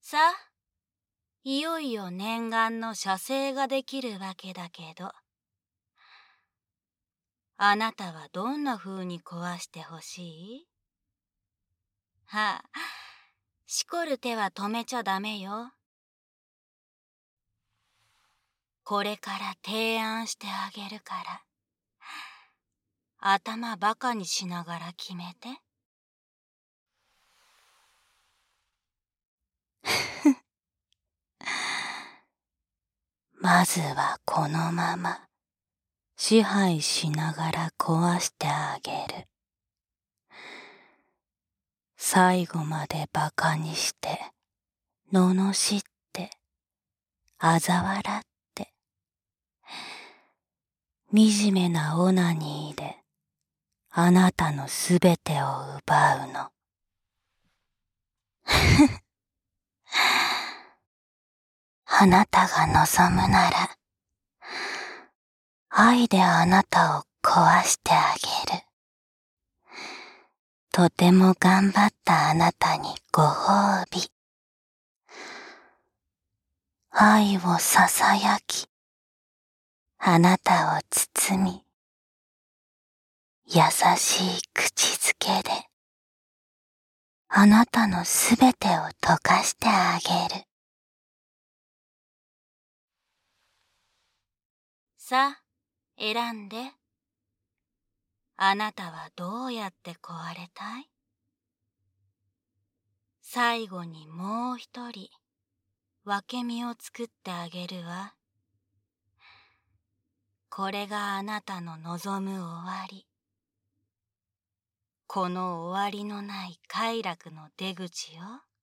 さあ、いよいよ念願の写生ができるわけだけど、あなたはどんな風に壊してほしい？はあ、しこる手は止めちゃダメよ。これから提案してあげるから、頭バカにしながら決めて。まずはこのまま支配しながら壊してあげる。最後までバカにして、罵って、嘲笑って、惨めなオナニーであなたのすべてを奪うの。あなたが望むなら、愛であなたを壊してあげる。とても頑張ったあなたにご褒美。愛をささやき、あなたを包み、優しい口づけで、あなたのすべてを溶かしてあげる。さあ、選んで。あなたはどうやって壊れたい？最後にもう一人、分け身を作ってあげるわ。これがあなたの望む終わり。この終わりのない快楽の出口よ。